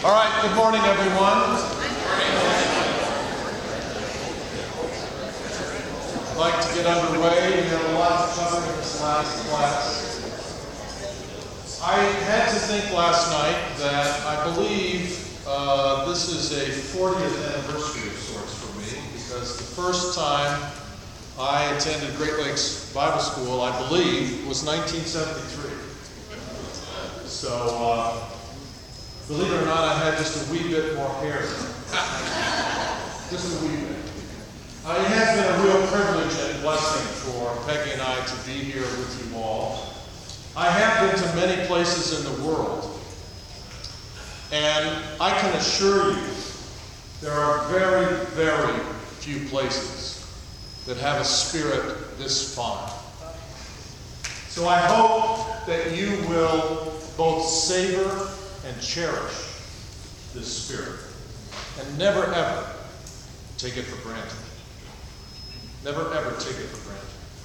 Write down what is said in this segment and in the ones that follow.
All right, good morning, everyone. I'd like to get underway. We have a lot to cover in this last class. I had to think last night that I believe this is a 40th anniversary of sorts for me, because the first time I attended Great Lakes Bible School, I believe, was 1973. So, believe it or not, I had just a wee bit more hair. Just a wee bit. It has been a real privilege and blessing for Peggy and I to be here with you all. I have been to many places in the world, and I can assure you there are very, very few places that have a spirit this fine. So I hope that you will both savor and cherish this spirit, and never ever take it for granted. Never ever take it for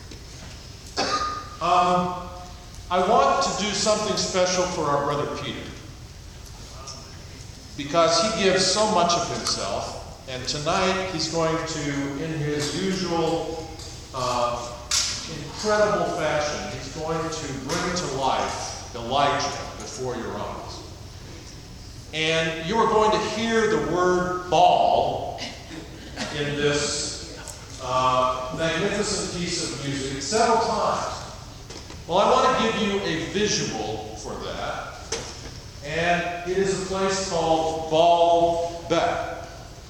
granted. I want to do something special for our brother Peter, because he gives so much of himself, and tonight he's going to, in his usual incredible fashion, he's going to bring to life Elijah before your eyes. And you are going to hear the word Baal in this magnificent piece of music several times. Well, I want to give you a visual for that. And it is a place called Baalbek.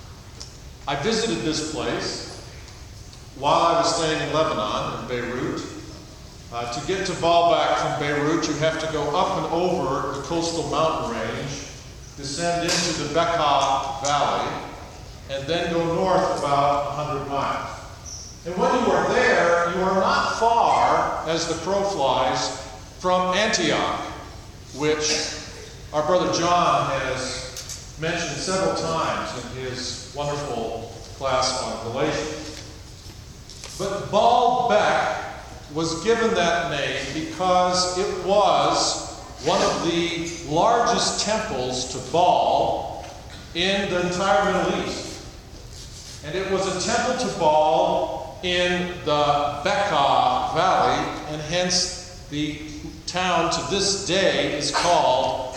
I visited this place while I was staying in Lebanon, in Beirut. To get to Baalbek from Beirut, you have to go up and over the coastal mountain range, descend into the Bekaa Valley, and then go north about 100 miles. And when you are there, you are not far, as the crow flies, from Antioch, which our brother John has mentioned several times in his wonderful class on Galatians. But Baalbek was given that name because it was one of the largest temples to Baal in the entire Middle East. And it was a temple to Baal in the Bekaa Valley, and hence the town to this day is called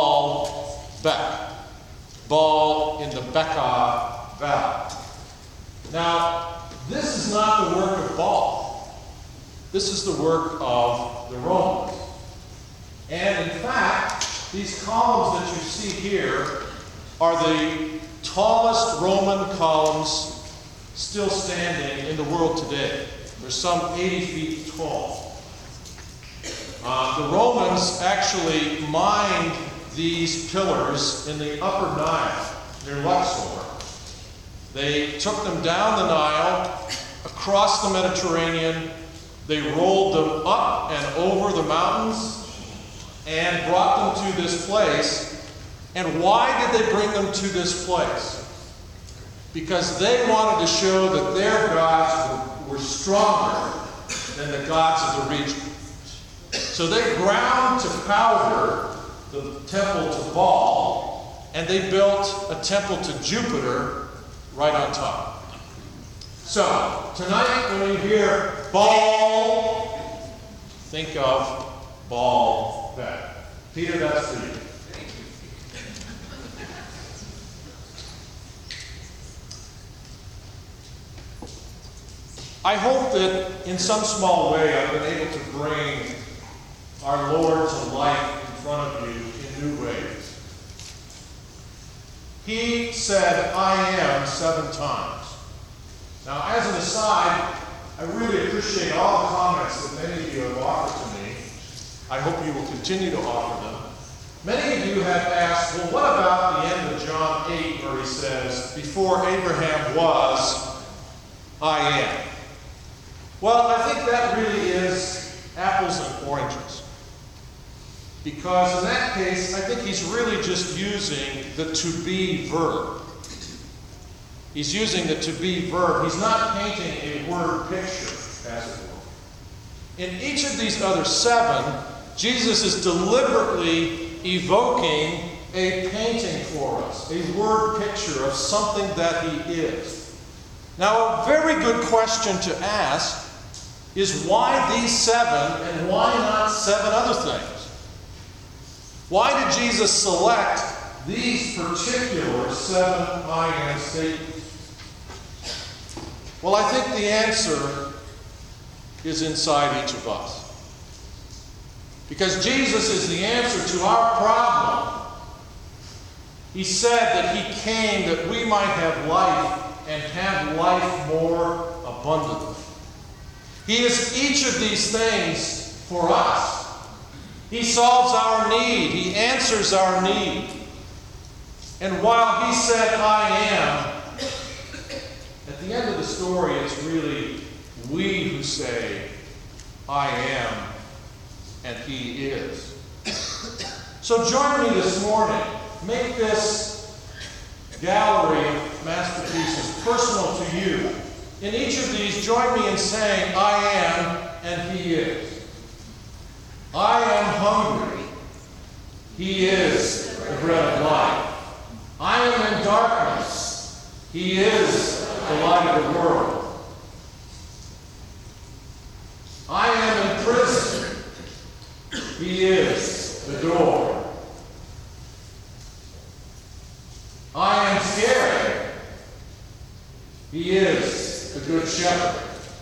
Baalbek. Baal in the Bekaa Valley. Now, this is not the work of Baal. This is the work of the Romans. And in fact, these columns that you see here are the tallest Roman columns still standing in the world today. They're some 80 feet tall. The Romans actually mined these pillars in the upper Nile near Luxor. They took them down the Nile, across the Mediterranean. They rolled them up and over the mountains and brought them to this place. And why did they bring them to this place? Because they wanted to show that their gods were stronger than the gods of the region. So they ground to powder the temple to Baal, and they built a temple to Jupiter right on top. So, tonight when you hear Baal, think of Baalbek. Peter, that's for you. I hope that in some small way I've been able to bring our Lord to life in front of you in new ways. He said, "I am," 7 times. Now, as an aside, I really appreciate all the comments that many of you have offered to me. I hope you will continue to offer them. Many of you have asked, well, what about the end of John 8 where he says, "Before Abraham was, I am"? Well, I think that really is apples and oranges. Because in that case, I think he's really just using the to be verb. He's using the to be verb. He's not painting a word picture, as it were. In each of these other 7, Jesus is deliberately evoking a painting for us, a word picture of something that he is. Now, a very good question to ask is why these 7 and why not 7 other things? Why did Jesus select these particular 7 I am statements? Well, I think the answer is inside each of us. Because Jesus is the answer to our problem. He said that he came that we might have life and have life more abundantly. He is each of these things for us. He solves our need. He answers our need. And while he said, I am, at the end of the story, it's really we who say, I am, and he is. So join me this morning. Make this gallery of masterpieces personal to you. In each of these, join me in saying, I am, and he is. I am hungry. He is the bread of life. I am in darkness. He is the light of the world. I am in prison. He is the door. I am scared. He is the good shepherd.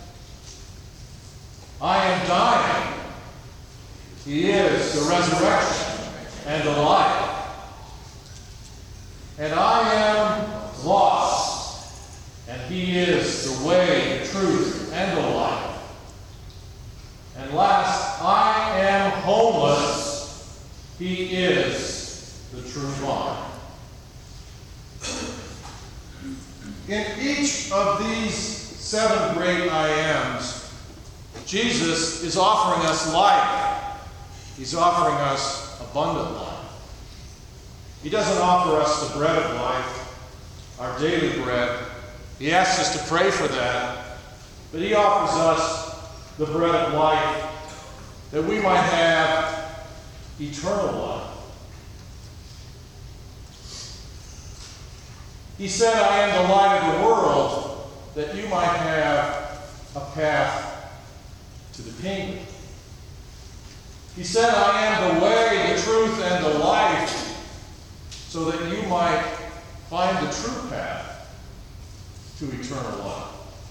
I am dying. He is the resurrection and the life. And I am lost. And he is the way, the truth, and the life. And last, I am homeless. He is the true vine. In each of these 7 great I ams, Jesus is offering us life. He's offering us abundant life. He doesn't offer us the bread of life, our daily bread. He asks us to pray for that. But he offers us the bread of life that we might have eternal life. He said, I am the light of the world, that you might have a path to the kingdom. He said, I am the way, the truth, and the life, so that you might find the true path to eternal life.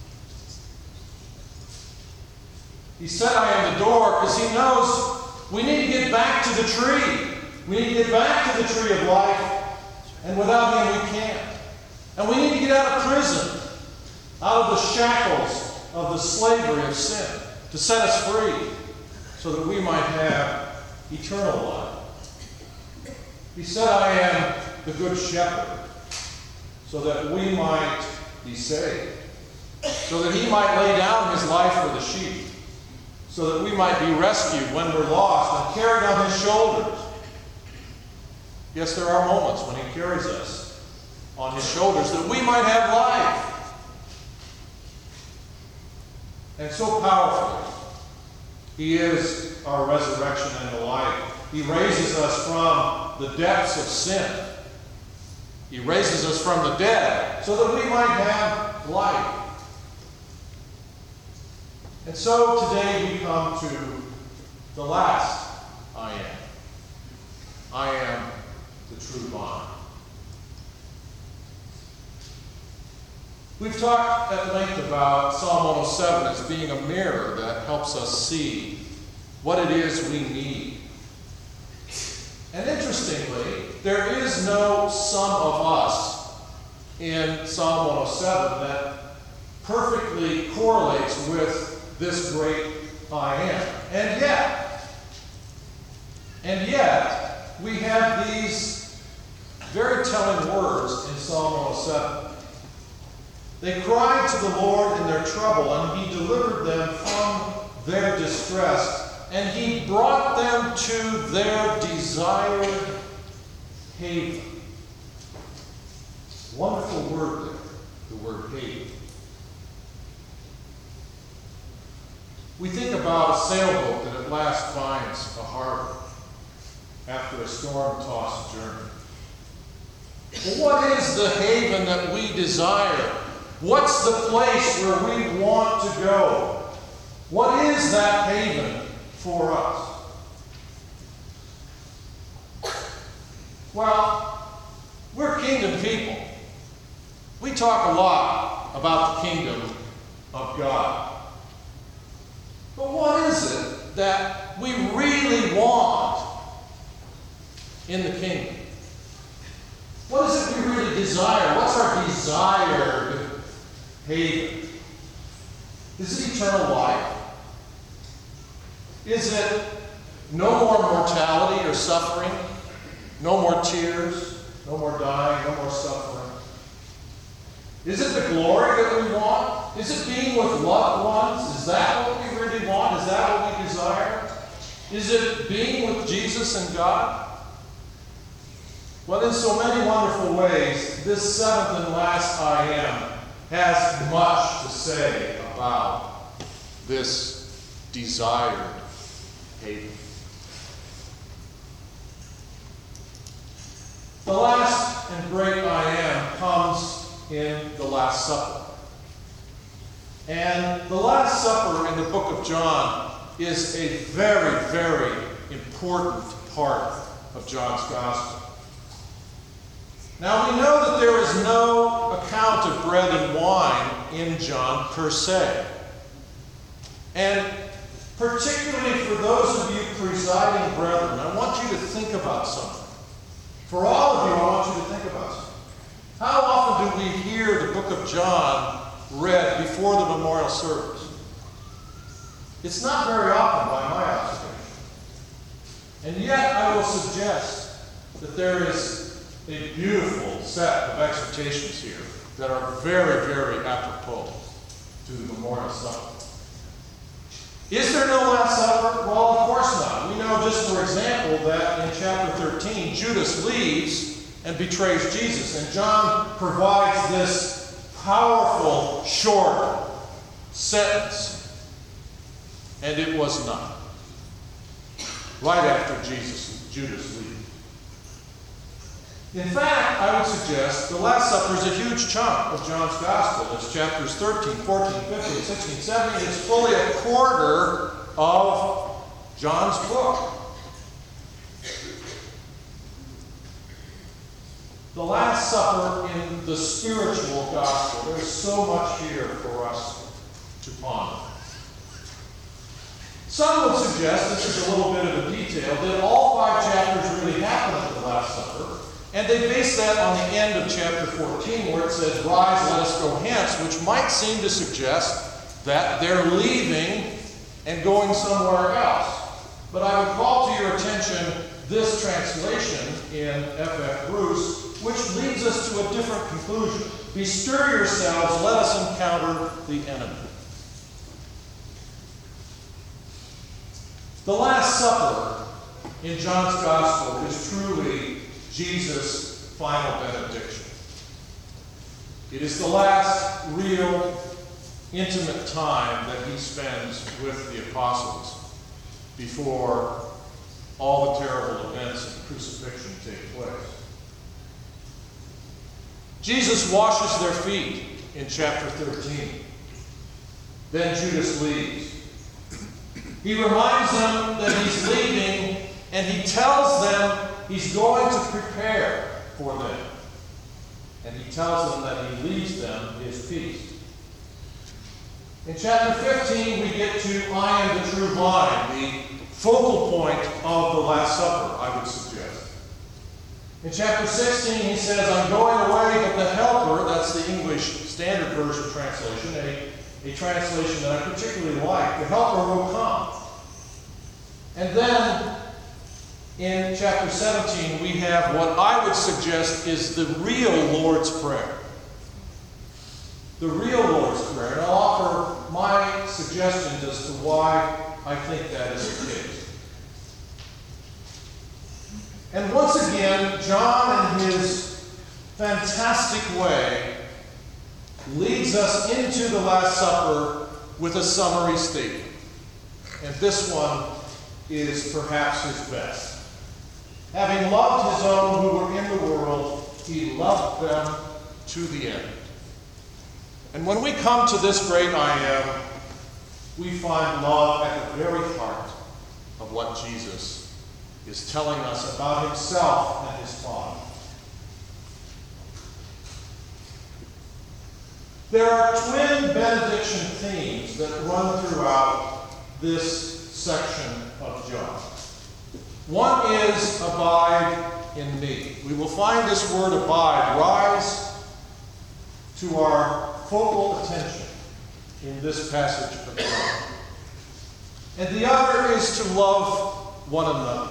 He said, I am the door, because he knows we need to get back to the tree. We need to get back to the tree of life, and without him we can't. And we need to get out of prison, out of the shackles of the slavery of sin, to set us free, so that we might have eternal life. He said, I am the good shepherd, so that we might be saved, so that he might lay down his life for the sheep, so that we might be rescued when we're lost and carried on his shoulders. Yes, there are moments when he carries us on his shoulders that we might have life. And so powerfully, he is our resurrection and the life. He raises us from the depths of sin. He raises us from the dead so that we might have life. And so today we come to the last I am. I am the true vine. We've talked at length about Psalm 107 as being a mirror that helps us see what it is we need. And interestingly, there is no some of us in Psalm 107 that perfectly correlates with this great I am. And yet, we have these very telling words in Psalm 107. They cried to the Lord in their trouble, and he delivered them from their distress, and he brought them to their desired haven. Wonderful word there, the word haven. We think about a sailboat that at last finds a harbor after a storm-tossed journey. What is the haven that we desire? What's the place where we want to go? What is that haven for us? Well, we're kingdom people. We talk a lot about the kingdom of God. But what is it that we really want in the kingdom? What is it we really desire? What's our desired haven? Is it eternal life? Is it no more mortality or suffering? No more tears? No more dying? No more suffering? Is it the glory that we want? Is it being with loved ones? Is that what we really want? Is that what we desire? Is it being with Jesus and God? Well, in so many wonderful ways, this seventh and last I am has much to say about this desired haven. The last and great I am comes in the Last Supper. And the Last Supper in the book of John is a very, very important part of John's Gospel. Now we know that there is no account of bread and wine in John per se. And particularly for those of you presiding brethren, I want you to think about something. For all of you, I want you to think about something. How often do we hear the book of John read before the memorial service? It's not very often by my observation. And yet I will suggest that there is a beautiful set of exhortations here that are very, very apropos to the memorial supper. Is there no Last Supper? Well, of course not. We know just, for example, that in chapter 13, Judas leaves and betrays Jesus. And John provides this powerful, short sentence. And it was not. Right after Judas leaves. In fact, I would suggest the Last Supper is a huge chunk of John's Gospel. It's chapters 13, 14, 15, 16, 17. It's fully a quarter of John's book. The Last Supper in the spiritual gospel. There's so much here for us to ponder. Some would suggest, this is a little bit of a detail, that all 5 chapters really happen at the Last Supper. And they base that on the end of chapter 14 where it says, "Rise, let us go hence," which might seem to suggest that they're leaving and going somewhere else. But I would call to your attention this translation in F.F. Bruce, which leads us to a different conclusion. "Bestir yourselves, let us encounter the enemy." The Last Supper in John's Gospel is truly Jesus' final benediction. It is the last real, intimate time that he spends with the apostles before all the terrible events of the crucifixion take place. Jesus washes their feet in chapter 13. Then Judas leaves. He reminds them that he's leaving, and he tells them he's going to prepare for them. And he tells them that he leaves them his peace. In chapter 15, we get to "I am the true vine," the focal point of the Last Supper, I would suggest. In chapter 16, he says, "I'm going away, but the Helper," that's the English Standard Version translation, a translation that I particularly like, "the Helper will come." And then in chapter 17, we have what I would suggest is the real Lord's Prayer. The real Lord's Prayer. And I'll offer my suggestions as to why I think that is the case. And once again, John, in his fantastic way, leads us into the Last Supper with a summary statement. And this one is perhaps his best. "Having loved his own who were in the world, he loved them to the end. And when we come to this great I am, we find love at the very heart of what Jesus is telling us about himself and his Father. There are twin benediction themes that run throughout this section of John. One is abide in me. We will find this word abide rise to our focal attention in this passage of John. And the other is to love one another.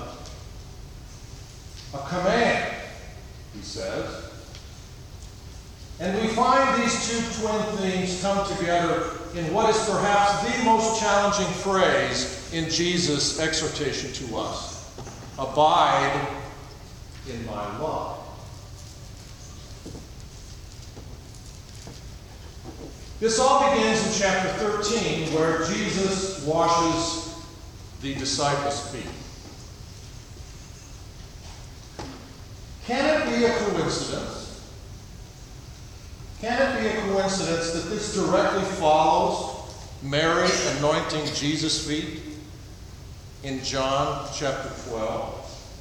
A command, he says. And we find these two twin themes come together in what is perhaps the most challenging phrase in Jesus' exhortation to us. Abide in my love. This all begins in chapter 13, where Jesus washes the disciples' feet. Can it be a coincidence? Can it be a coincidence that this directly follows Mary anointing Jesus' feet in John chapter 12?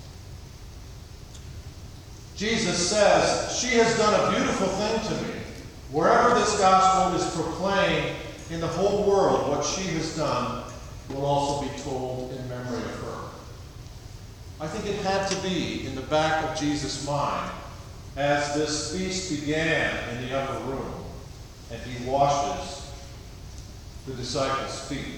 Jesus says, she has done a beautiful thing to me. Wherever this gospel is proclaimed in the whole world, what she has done will also be told in memory of her. I think it had to be in the back of Jesus' mind as this feast began in the upper room and he washes the disciples' feet.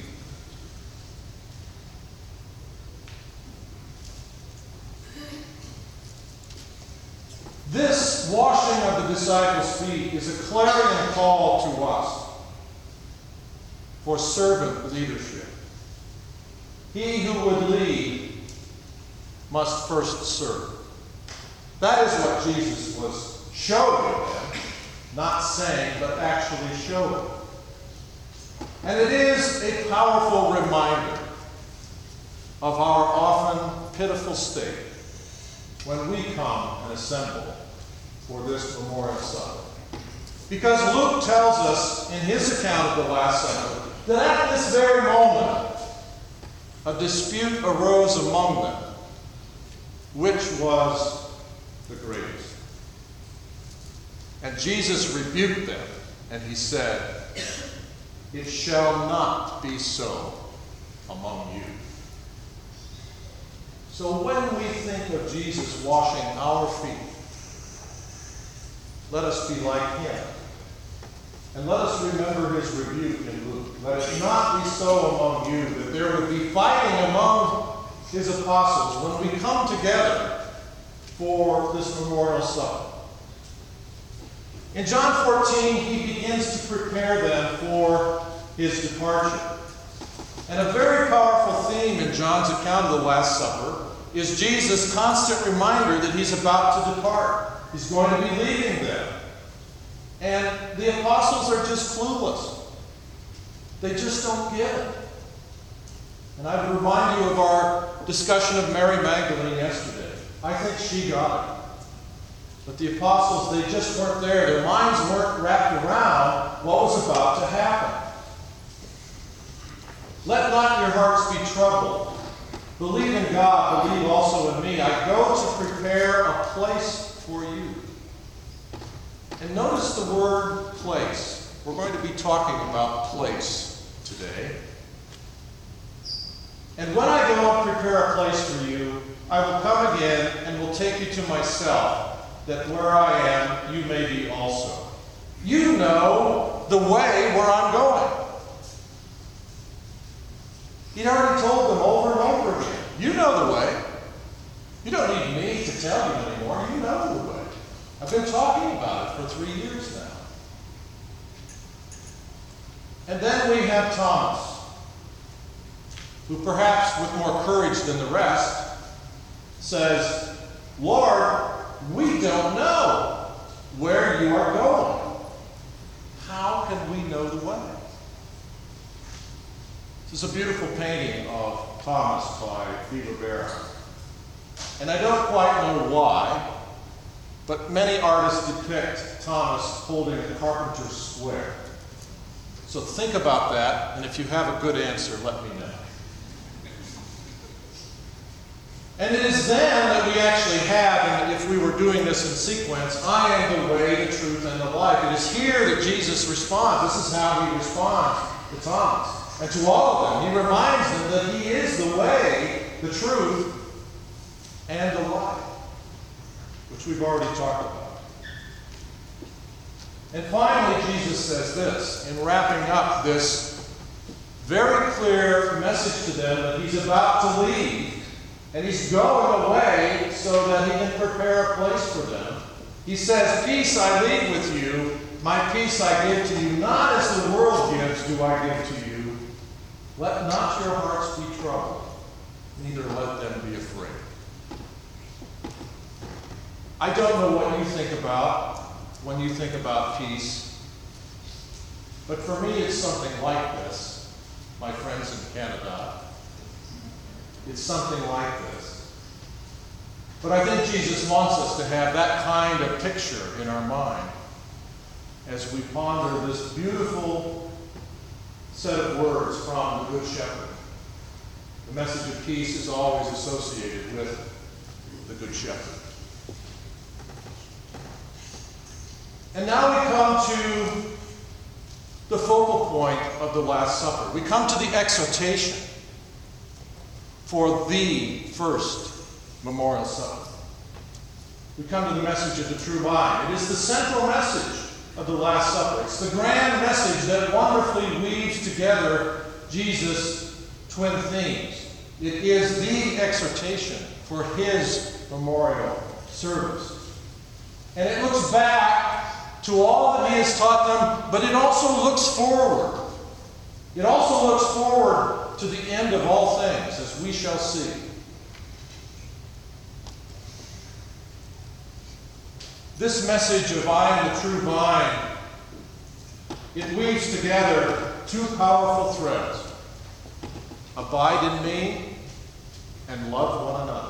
This washing of the disciples' feet is a clarion call to us for servant leadership. He who would lead must first serve. That is what Jesus was showing them, not saying, but actually showing. And it is a powerful reminder of our often pitiful state when we come and assemble for this memorial supper. Because Luke tells us in his account of the Last Supper that at this very moment a dispute arose among them, which was the greatest. And Jesus rebuked them, and he said, "It shall not be so among you." So when we think of Jesus washing our feet, let us be like him. And let us remember his rebuke in Luke. Let it not be so among you that there would be fighting among his apostles when we come together for this memorial supper. In John 14, he begins to prepare them for his departure. And a very powerful theme in John's account of the Last Supper is Jesus' constant reminder that he's about to depart. He's going to be leaving them. And the apostles are just clueless. They just don't get it. And I would remind you of our discussion of Mary Magdalene yesterday. I think she got it. But the apostles, they just weren't there. Their minds weren't wrapped around what was about to happen. Let not your hearts be troubled. Believe in God, believe also in me. I go to prepare a place for you. And notice the word place. We're going to be talking about place today. And when I go and prepare a place for you, I will come again and will take you to myself, that where I am, you may be also. You know the way where I'm going. He'd already told them over and over again. You know the way. You don't need me to tell you anymore. You know the way. I've been talking about it for 3 years now. And then we have Thomas, who perhaps with more courage than the rest says, "Lord, we don't know where you are going. How can we know the way?" This is a beautiful painting of Thomas by Viva Barra. And I don't quite know why, but many artists depict Thomas holding a carpenter's square. So think about that, and if you have a good answer, let me know. And it is then that we actually have, and if we were doing this in sequence, I am the way, the truth, and the life. It is here that Jesus responds. This is how he responds to Thomas and to all of them. He reminds them that he is the way, the truth, and the life, which we've already talked about. And finally, Jesus says this, in wrapping up this very clear message to them that he's about to leave, and he's going away so that he can prepare a place for them. He says, "Peace I leave with you, my peace I give to you, not as the world gives do I give to you. Let not your hearts be troubled, neither let them be afraid." I don't know what you think about when you think about peace, but for me it's something like this, my friends in Canada. It's something like this. But I think Jesus wants us to have that kind of picture in our mind as we ponder this beautiful set of words from the Good Shepherd. The message of peace is always associated with the Good Shepherd. And now we come to the focal point of the Last Supper. We come to the exhortation for the first memorial supper. We come to the message of the true vine. It is the central message of the Last Supper. It's the grand message that wonderfully weaves together Jesus' twin themes. It is the exhortation for his memorial service. And it looks back to all that he has taught them, but it also looks forward. It also looks forward to the end of all things, as we shall see. This message of I am the true vine, it weaves together two powerful threads. Abide in me and love one another.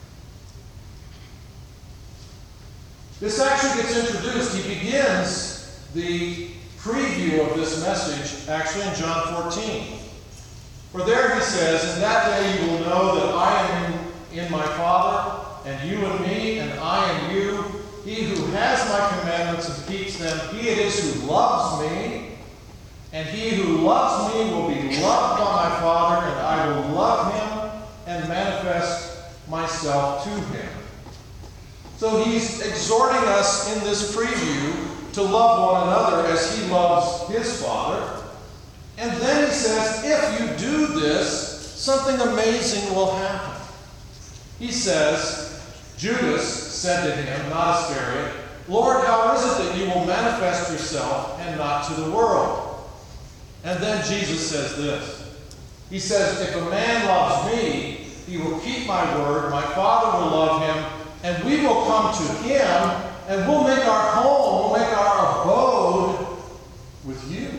This actually gets introduced. He begins the preview of this message actually in John 14. For there he says, "In that day you will know that I am in my Father, and you in me, and I in you. He who has my commandments and keeps them, he it is who loves me. And he who loves me will be loved by my Father, and I will love him and manifest myself to him." So he's exhorting us in this preview to love one another as he loves his Father. And then he says, if you do this, something amazing will happen. He says, Judas said to him, not Iscariot, "Lord, how is it that you will manifest yourself and not to the world?" And then Jesus says this. He says, "If a man loves me, he will keep my word, my Father will love him, and we will come to him, and we'll make our home, we'll make our abode with you."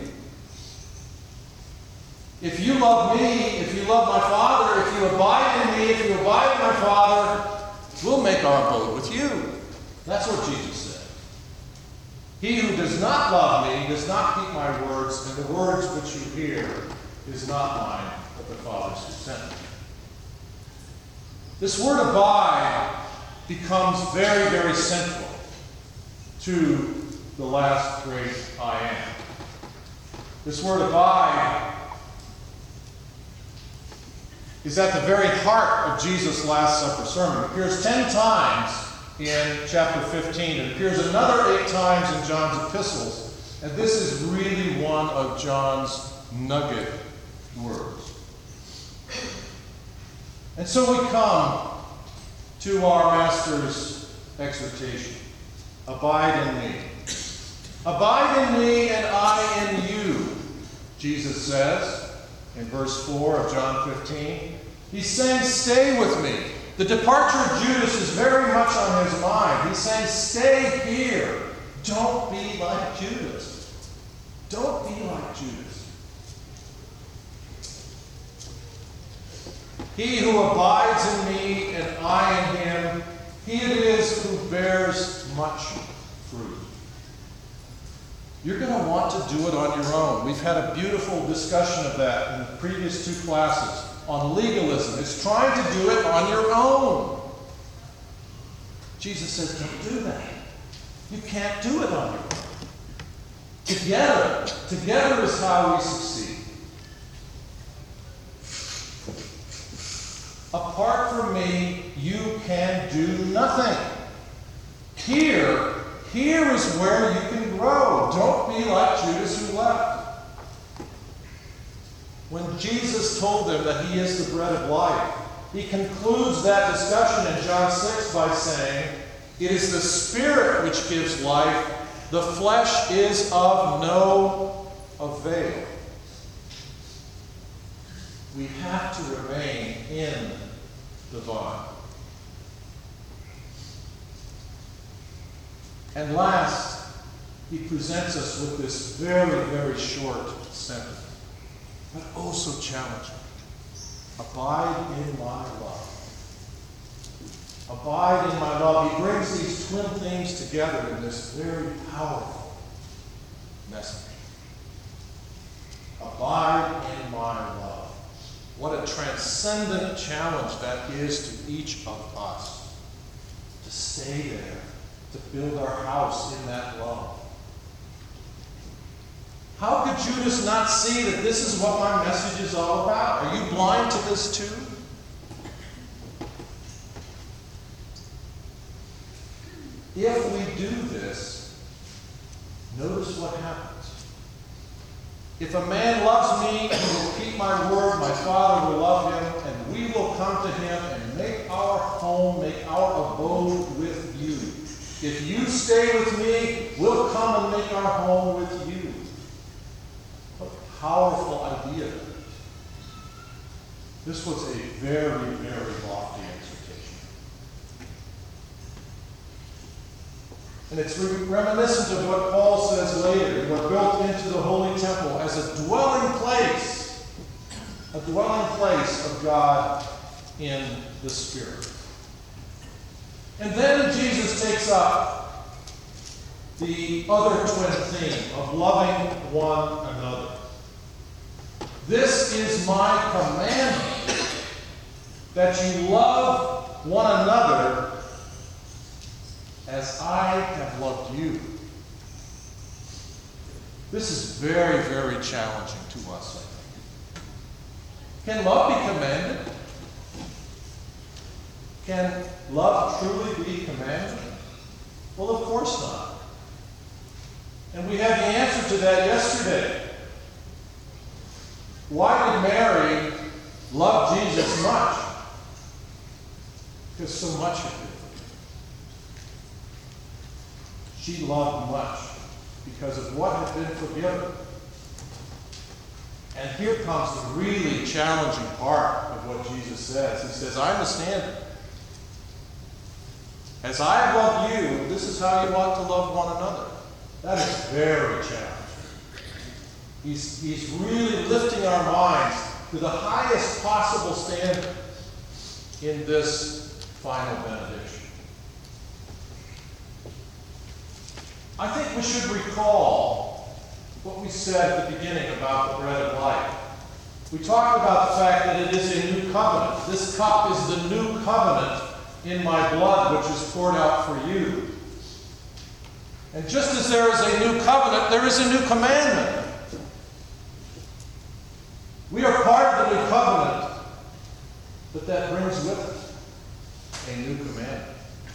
If you love me, if you love my Father, if you abide in me, if you abide in my Father, we'll make our abode with you. That's what Jesus said. He who does not love me does not keep my words, and the words which you hear is not mine, but the Father's who sent me. This word abide becomes very, very central to the last great I am. This word abide is at the very heart of Jesus' Last Supper sermon. It appears 10 times in chapter 15. It appears another 8 times in John's epistles. And this is really one of John's nugget words. And so we come to our Master's exhortation. Abide in me. Abide in me and I in you, Jesus says in verse 4 of John 15. He's saying, stay with me. The departure of Judas is very much on his mind. He's saying, stay here. Don't be like Judas. Don't be like Judas. He who abides in me and I in him, he it is who bears much fruit. You're going to want to do it on your own. We've had a beautiful discussion of that in the previous 2 classes on legalism. It's trying to do it on your own. Jesus says, don't do that. You can't do it on your own. Together is how we succeed. Apart from me, you can do nothing. Here is where you can grow. Don't be like Judas who left. When Jesus told them that he is the bread of life, he concludes that discussion in John 6 by saying, it is the Spirit which gives life. The flesh is of no avail. We have to remain in the vine. And last, he presents us with this very, very short sentence, but oh so challenging. Abide in my love. Abide in my love. He brings these twin things together in this very powerful message. Abide in my love. What a transcendent challenge that is to each of us. To stay there. To build our house in that love. How could Judas not see that this is what my message is all about? Are you blind to this too? If we do this, notice what happens. If a man loves me and will keep my word, my Father will love him, and we will come to him and make our home, make our abode with you. If you stay with me, we'll come and make our home with you. What a powerful idea that is. This was a very, very lofty exhortation. And it's reminiscent of what Paul says later. We're built into the holy temple as a dwelling place of God in the Spirit. And then Jesus takes up the other twin theme of loving one another. This is my commandment, that you love one another as I have loved you. This is very, very challenging to us, I think. Can love be commanded? Can love truly be commanded? Well, of course not. And we had the answer to that yesterday. Why did Mary love Jesus much? Because so much of it. She loved much because of what had been forgiven. And here comes the really challenging part of what Jesus says. He says, I understand it. As I have loved you, this is how you ought to love one another. That is very challenging. He's really lifting our minds to the highest possible standard in this final benediction. I think we should recall what we said at the beginning about the bread of life. We talked about the fact that it is a new covenant. This cup is the new covenant in my blood, which is poured out for you. And just as there is a new covenant, there is a new commandment. We are part of the new covenant, but that brings with it a new commandment.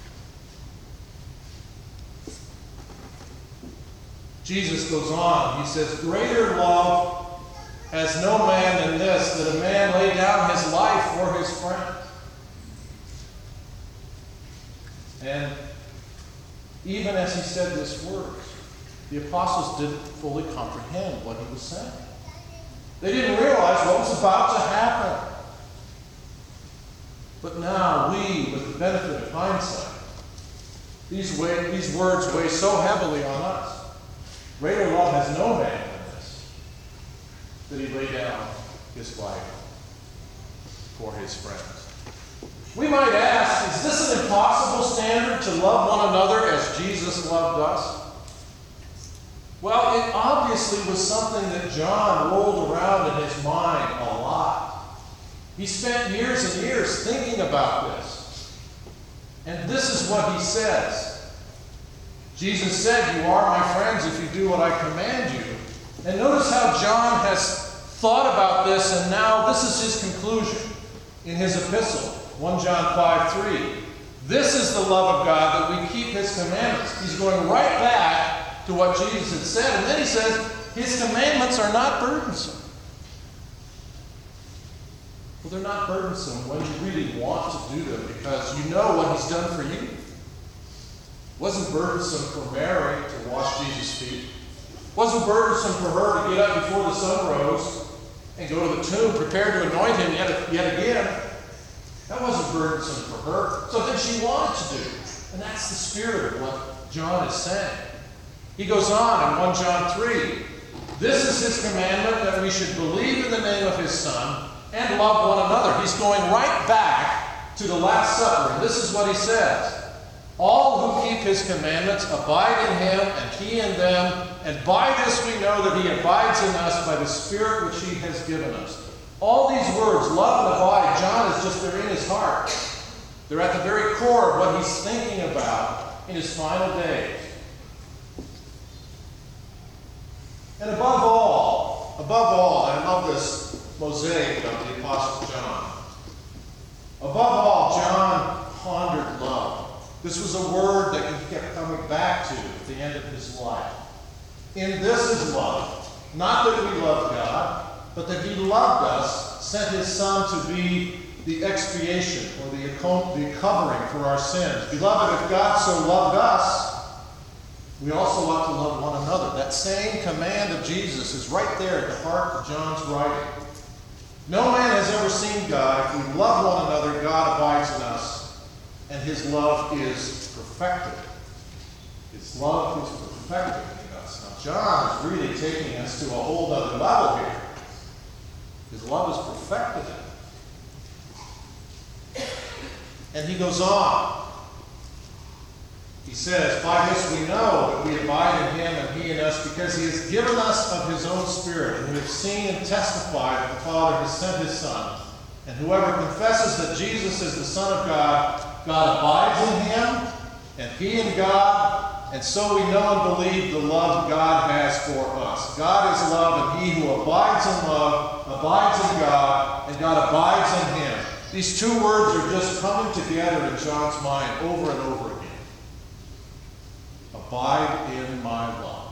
Jesus goes on. He says, greater love has no man than this, that a man lay down his life for his friend. And even as he said these words, the apostles didn't fully comprehend what he was saying. They didn't realize what was about to happen. But now we, with the benefit of hindsight, these words weigh so heavily on us. Greater love has no man than this, that he lay down his life for his friends. We might ask, is this an impossible standard to love one another as Jesus loved us? Well, it obviously was something that John rolled around in his mind a lot. He spent years and years thinking about this. And this is what he says. Jesus said, "You are my friends if you do what I command you." And notice how John has thought about this, and now this is his conclusion in his epistle, 1 John 5:3. This is the love of God, that we keep his commandments. He's going right back to what Jesus had said, and then he says, his commandments are not burdensome. Well, they're not burdensome when you really want to do them because you know what he's done for you. It wasn't burdensome for Mary to wash Jesus' feet. It wasn't burdensome for her to get up before the sun rose and go to the tomb prepared to anoint him yet again. That wasn't burdensome for her. Something she wanted to do. And that's the spirit of what John is saying. He goes on in 1 John 3. This is his commandment, that we should believe in the name of his Son and love one another. He's going right back to the Last Supper. And this is what he says. All who keep his commandments abide in him, and he in them. And by this we know that he abides in us by the Spirit which he has given us. All these words, love and abide, John is just, they're in his heart. They're at the very core of what he's thinking about in his final days. And above all, and I love this mosaic of the Apostle John. Above all, John pondered love. This was a word that he kept coming back to at the end of his life. In this is love. Not that we love God, but that he loved us, sent his Son to be the expiation or the covering for our sins. Beloved, if God so loved us, we also ought to love one another. That same command of Jesus is right there at the heart of John's writing. No man has ever seen God. If we love one another, God abides in us, and his love is perfected. His love is perfected in us. Now, John is really taking us to a whole other level here. His love is perfected in it. And he goes on. He says, by this we know that we abide in him and he in us, because he has given us of his own Spirit. And we have seen and testified that the Father has sent his Son. And whoever confesses that Jesus is the Son of God, God abides in him, and he in God. And so we know and believe the love God has for us. God is love, and he who abides in love abides in God, and God abides in him. These two words are just coming together in John's mind over and over again. Abide in my love.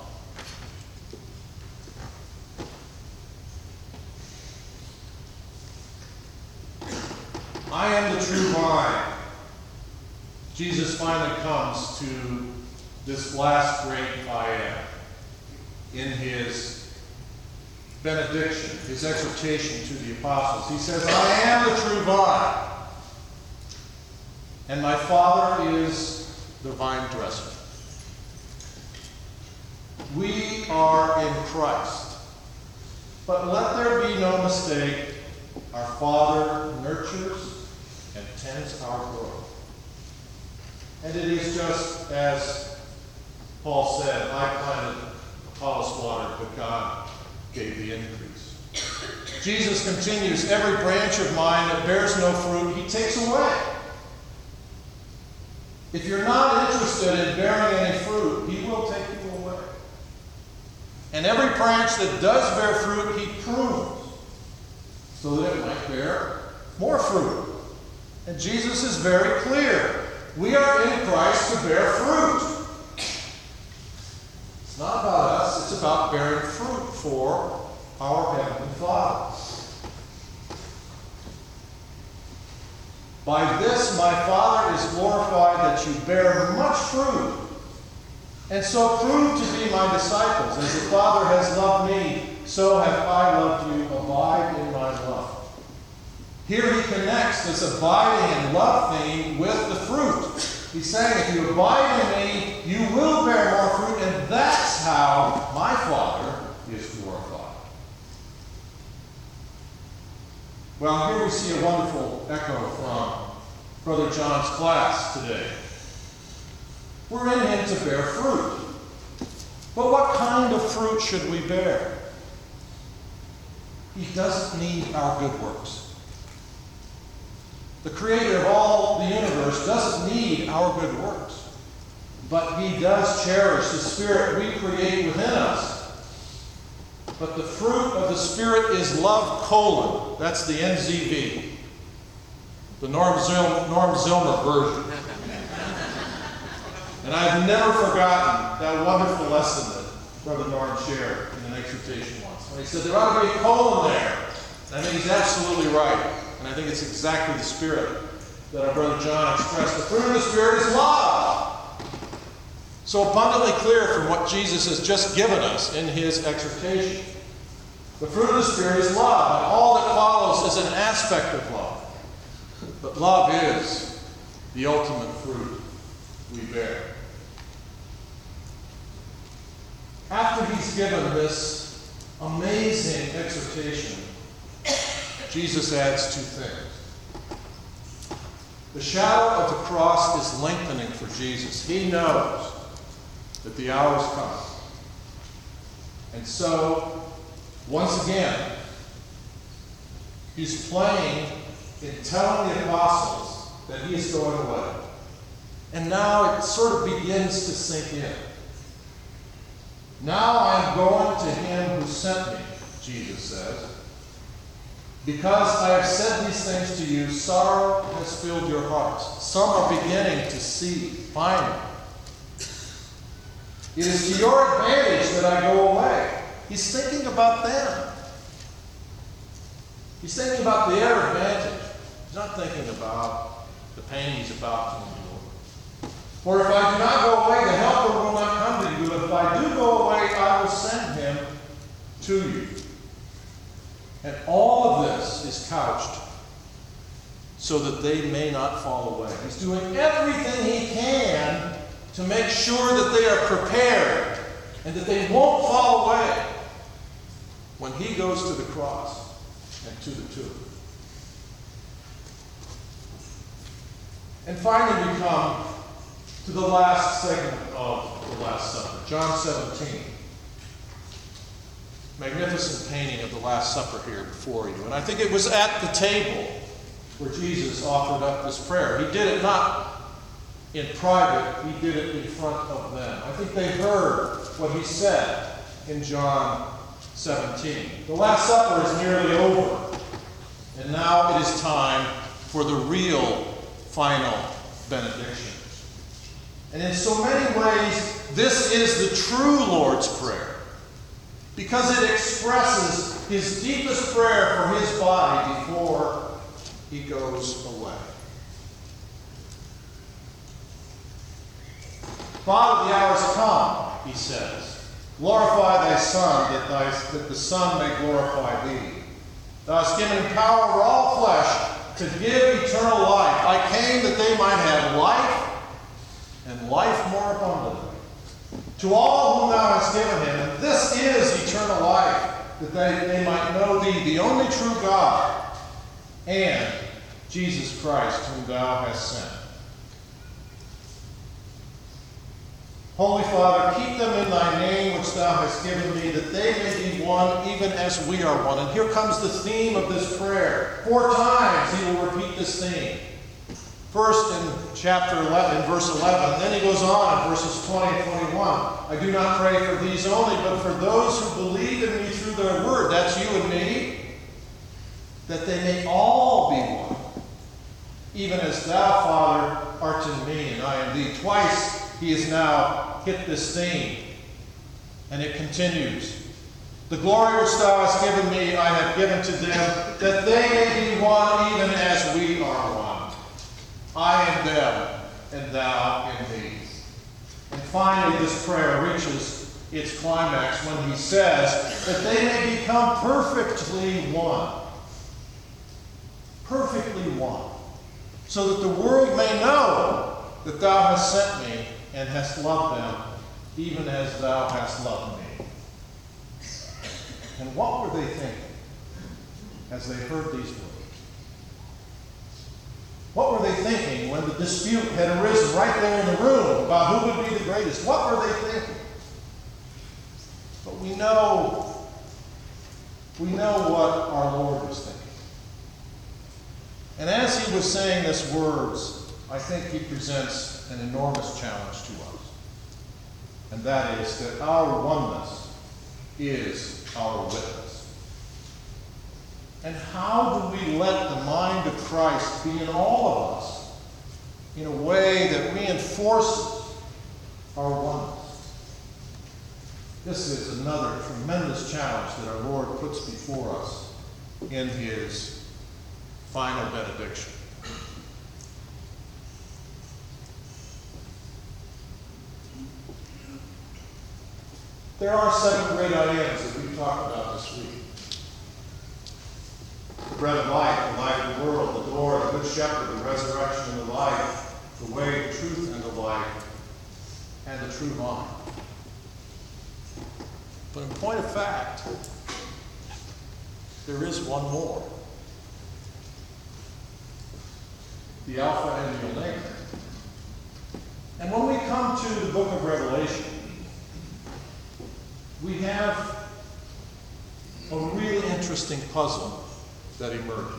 I am the true vine. Jesus finally comes to this last great I am in his benediction, his exhortation to the apostles. He says, I am the true vine, and my Father is the vine dresser. We are in Christ. But let there be no mistake, our Father nurtures and tends our growth. And it is just as Paul said, I planted, Apollos watered, but God gave the increase. Jesus continues, every branch of mine that bears no fruit, he takes away. If you're not interested in bearing any fruit, he will take you away. And every branch that does bear fruit, he prunes, so that it might bear more fruit. And Jesus is very clear. We are in Christ to bear fruit. It's not about us, it's about bearing fruit for our Heavenly Father. By this my Father is glorified, that you bear much fruit, and so prove to be my disciples. As the Father has loved me, so have I loved you. Abide in my love. Here he connects this abiding and love theme with the fruit. He's saying, if you abide in me, you will bear more fruit, and that's how my Father is glorified. Well, here we see a wonderful echo from Brother John's class today. We're in him to bear fruit. But what kind of fruit should we bear? He doesn't need our good works. The creator of all the universe doesn't need our good works. But he does cherish the Spirit we create within us. But the fruit of the Spirit is love, that's the NZV. The Norm Zillmer version. And I've never forgotten that wonderful lesson that Brother Norm shared in an exhortation once. When he said there ought to be a colon there. And I think he's absolutely right. And I think it's exactly the spirit that our Brother John expressed. The fruit of the Spirit is love. So abundantly clear from what Jesus has just given us in his exhortation. The fruit of the Spirit is love, and all that follows is an aspect of love. But love is the ultimate fruit we bear. After he's given this amazing exhortation, Jesus adds two things. The shadow of the cross is lengthening for Jesus. He knows that the hour has come. And so, once again, he's playing in telling the apostles that he is going away. And now it sort of begins to sink in. Now I am going to him who sent me, Jesus says. Because I have said these things to you, sorrow has filled your hearts. Some are beginning to see, finally. It is to your advantage that I go away. He's thinking about them. He's thinking about their advantage. He's not thinking about the pain he's about to endure. For if I do not go away, the Helper will not come to you. But if I do go away, I will send him to you. And all of this is couched so that they may not fall away. He's doing everything he can to make sure that they are prepared and that they won't fall away when he goes to the cross and to the tomb. And finally we come to the last segment of the Last Supper, John 17. Magnificent painting of the Last Supper here before you. And I think it was at the table where Jesus offered up this prayer. He did it not in private, he did it in front of them. I think they heard what he said in John 17. The Last Supper is nearly over. And now it is time for the real final benediction. And in so many ways, this is the true Lord's Prayer. Because it expresses his deepest prayer for his body before he goes away. Father, the hour has come, he says. Glorify thy Son, that the Son may glorify thee. Thou hast given him power over all flesh to give eternal life. I came that they might have life, and life more abundantly. To all whom thou hast given him, and this is eternal life, that they might know thee, the only true God, and Jesus Christ, whom thou hast sent. Holy Father, keep them in thy name which thou hast given me, that they may be one, even as we are one. And here comes the theme of this prayer. 4 times he will repeat this theme. First in chapter 11, in verse 11, and then he goes on in verses 20 and 21. I do not pray for these only, but for those who believe in me through their word. That's you and me. That they may all be one, even as thou, Father, art in me, and I in thee. Twice he has now hit this theme, and it continues. The glory which thou hast given me, I have given to them, that they may be one, even as we are one. I in them, and thou in me. And finally, this prayer reaches its climax when he says that they may become perfectly one. Perfectly one. So that the world may know that thou hast sent me and hast loved them, even as thou hast loved me. And what were they thinking as they heard these words? What were they thinking when the dispute had arisen right there in the room about who would be the greatest? What were they thinking? But we know what our Lord was thinking. And as he was saying these words, I think he presents an enormous challenge to us. And that is that our oneness is our witness. And how do we let the mind of Christ be in all of us in a way that reinforces our oneness? This is another tremendous challenge that our Lord puts before us in his final benediction. There are 7 great ideas that we've talked about this week. The bread of life, the light of the world, the door, the good shepherd, the resurrection and the life, the way, the truth, and the life, and the true vine. But in point of fact, there is one more. The Alpha and the Omega. And when we come to the book of Revelation, we have a really interesting puzzle that emerges.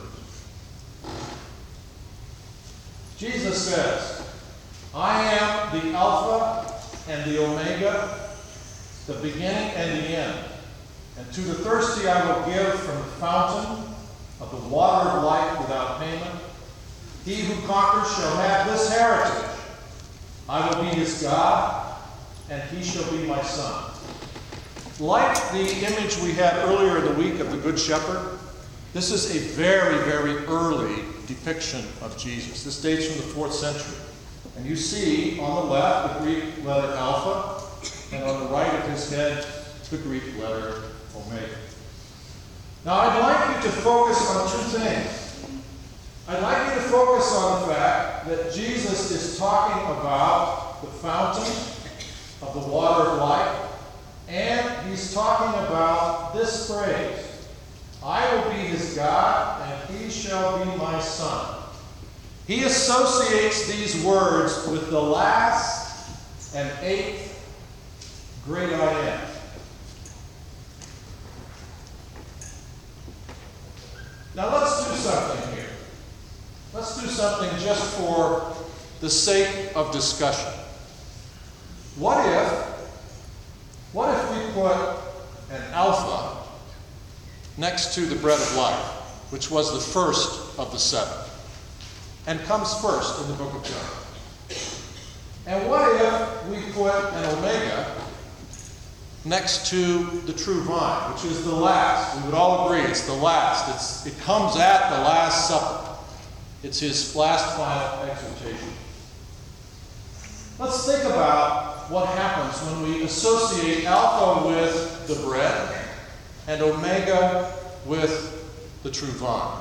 Jesus says, I am the Alpha and the Omega, the beginning and the end. And to the thirsty I will give from the fountain of the water of life without payment. He who conquers shall have this heritage. I will be his God, and he shall be my son. Like the image we had earlier in the week of the Good Shepherd, this is a very, very early depiction of Jesus. This dates from the 4th century. And you see on the left the Greek letter Alpha, and on the right of his head, the Greek letter Omega. Now, I'd like you to focus on 2 things. I'd like you to focus on the fact that Jesus is talking about the fountain of the water of life, and he's talking about this phrase, I will be his God, and he shall be my son. He associates these words with the last and 8th great I am. Now let's do something here. Let's do something just for the sake of discussion. What if we put an alpha next to the bread of life, which was the first of the 7, and comes first in the book of John? And what if we put an omega next to the true vine, which is the last? We would all agree it's the last. It comes at the Last Supper. It's his last final exhortation. Let's think about what happens when we associate Alpha with the bread and Omega with the true vine.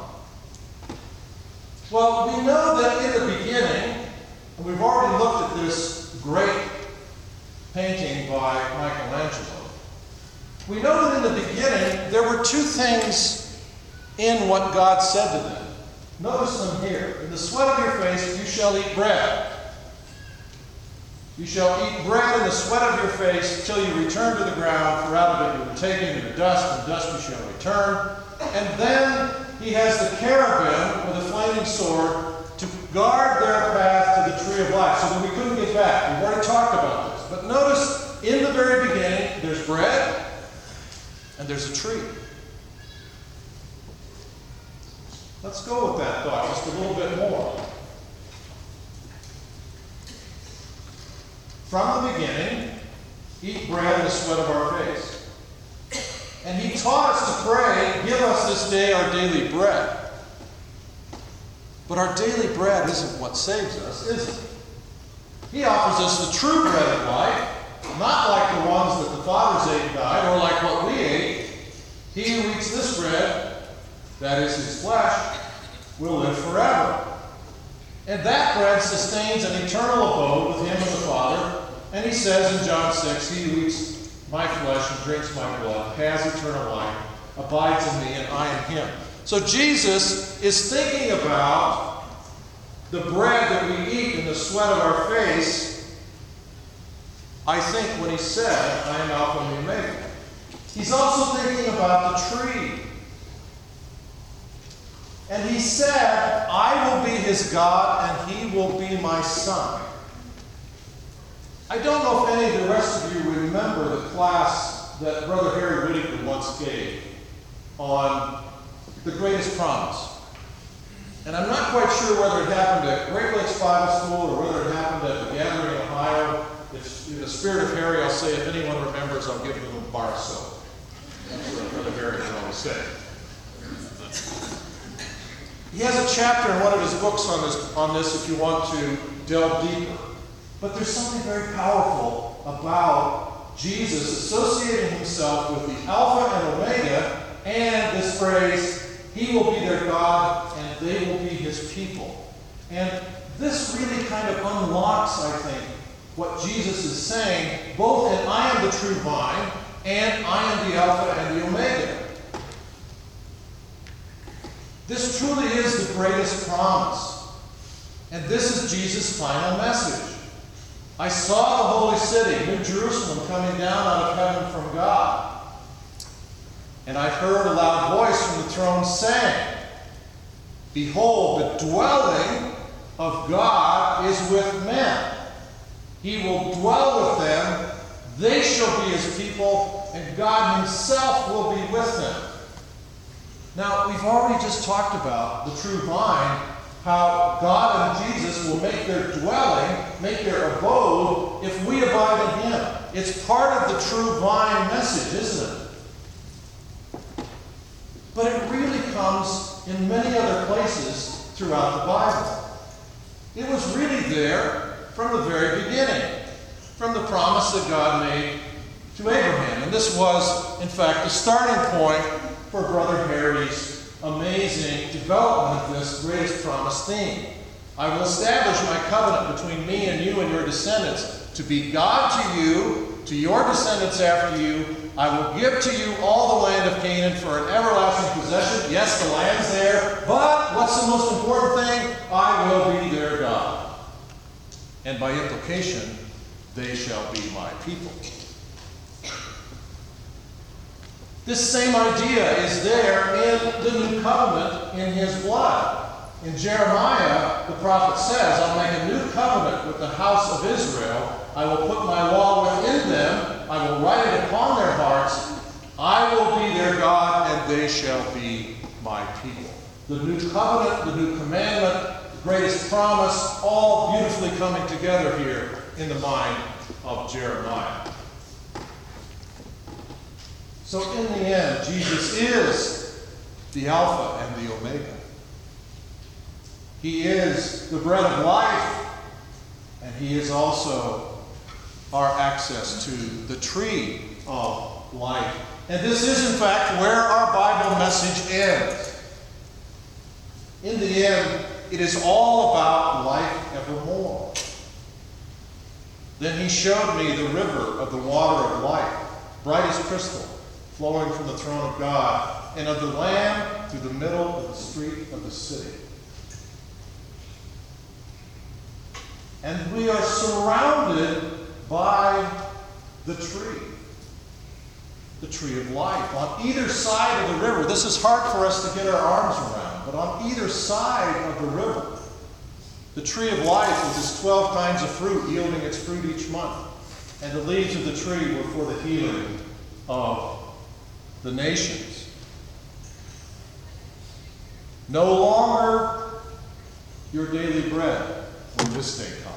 Well, we know that in the beginning, and we've already looked at this great painting by Michelangelo, we know that in the beginning there were 2 things in what God said to them. Notice them here. In the sweat of your face you shall eat bread. You shall eat bread in the sweat of your face till you return to the ground, for out of it you were taken to the dust, and dust you shall return. And then he has the cherubim with a flaming sword to guard their path to the tree of life, so that we couldn't get back. We've already talked about this. But notice, in the very beginning, there's bread and there's a tree. Let's go with that thought just a little bit more. From the beginning, eat bread in the sweat of our face. And he taught us to pray, give us this day our daily bread. But our daily bread isn't what saves us, is it? He offers us the true bread of life, not like the ones that the fathers ate and died, or like what we ate. He who eats this bread, that is his flesh, will live forever. And that bread sustains an eternal abode with him and the Father. And he says in John 6, he who eats my flesh and drinks my blood has eternal life, abides in me, and I in him. So Jesus is thinking about the bread that we eat in the sweat of our face, I think when he said, I am Alpha and Omega. He's also thinking about the tree. And he said, I will be his God and he will be my son. I don't know if any of the rest of you remember the class that Brother Harry Whittaker once gave on the greatest promise. And I'm not quite sure whether it happened at Great Lakes Bible School or whether it happened at the Gathering in Ohio. If in the spirit of Harry, I'll say if anyone remembers, I'll give them a bar of soap. That's what Brother Harry would always say. He has a chapter in one of his books on this if you want to delve deeper. But there's something very powerful about Jesus associating himself with the Alpha and Omega and this phrase, he will be their God and they will be his people. And this really kind of unlocks, I think, what Jesus is saying, both in I am the true vine and I am the Alpha and the Omega. This truly is the greatest promise. And this is Jesus' final message. I saw the holy city, New Jerusalem, coming down out of heaven from God. And I heard a loud voice from the throne saying, Behold, the dwelling of God is with men. He will dwell with them. They shall be his people, and God himself will be with them. Now, we've already just talked about the true vine, how God and Jesus will make their dwelling, make their abode, if we abide in him. It's part of the true vine message, isn't it? But it really comes in many other places throughout the Bible. It was really there from the very beginning, from the promise that God made to Abraham. And this was, in fact, the starting point for Brother Harry's amazing development of this greatest promise theme. I will establish my covenant between me and you and your descendants to be God to you, to your descendants after you. I will give to you all the land of Canaan for an everlasting possession. Yes, the land's there, but what's the most important thing? I will be their God. And by implication, they shall be my people. This same idea is there in the new covenant in his blood. In Jeremiah, the prophet says, I'll make a new covenant with the house of Israel. I will put my law within them. I will write it upon their hearts. I will be their God, and they shall be my people. The new covenant, the new commandment, the greatest promise, all beautifully coming together here in the mind of Jeremiah. So in the end, Jesus is the Alpha and the Omega. He is the bread of life, and he is also our access to the tree of life. And this is, in fact, where our Bible message ends. In the end, it is all about life evermore. Then he showed me the river of the water of life, bright as crystal, flowing from the throne of God and of the Lamb through the middle of the street of the city. And we are surrounded by the tree of life. On either side of the river, this is hard for us to get our arms around, but on either side of the river, the tree of life with its 12 kinds of fruit, yielding its fruit each month. And the leaves of the tree were for the healing of the nations. No longer your daily bread when this day comes.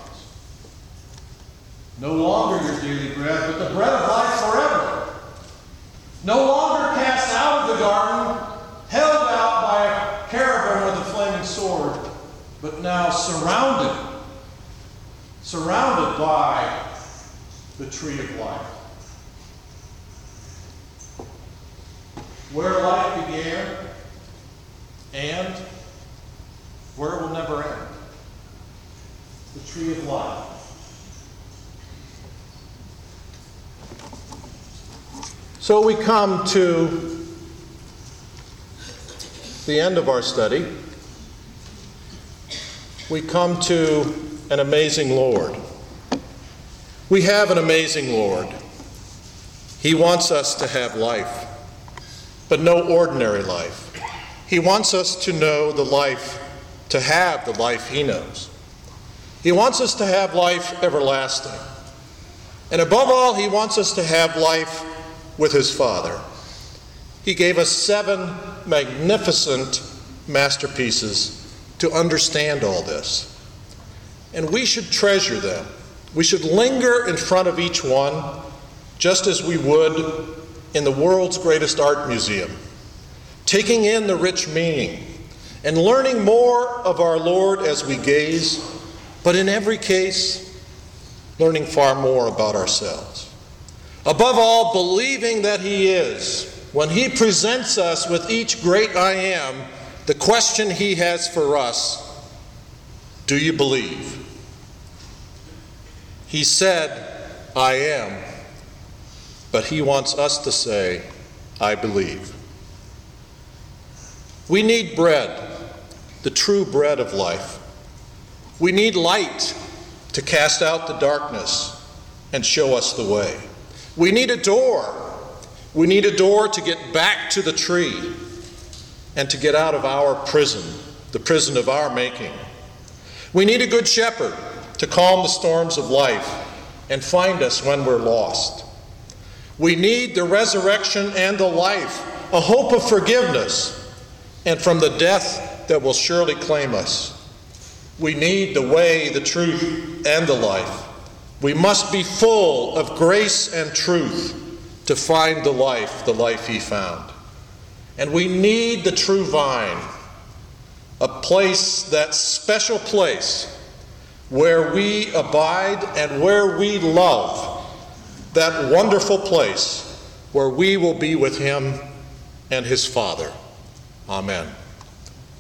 No longer your daily bread, but the bread of life forever. No longer cast out of the garden, held out by a cherubim with a flaming sword, but now surrounded by the tree of life. Where life began and where it will never end. The tree of life. So we come to the end of our study. we come to an amazing Lord. We have an amazing Lord. He wants us to have life, but no ordinary life. He wants us to know the life, to have the life he knows. He wants us to have life everlasting. And above all, he wants us to have life with his Father. He gave us 7 magnificent masterpieces to understand all this. And we should treasure them. We should linger in front of each one, just as we would in the world's greatest art museum, taking in the rich meaning and learning more of our Lord as we gaze, but in every case, learning far more about ourselves. Above all, believing that he is. When he presents us with each great I am, the question he has for us, do you believe? He said, I am, but he wants us to say, I believe. We need bread, the true bread of life. We need light to cast out the darkness and show us the way. We need a door. We need a door to get back to the tree and to get out of our prison, the prison of our making. We need a good shepherd to calm the storms of life and find us when we're lost. We need the resurrection and the life, a hope of forgiveness, and from the death that will surely claim us. We need the way, the truth, and the life. We must be full of grace and truth to find the life he found. And we need the true vine, a place, that special place where we abide and where we love, that wonderful place where we will be with him and his Father. Amen.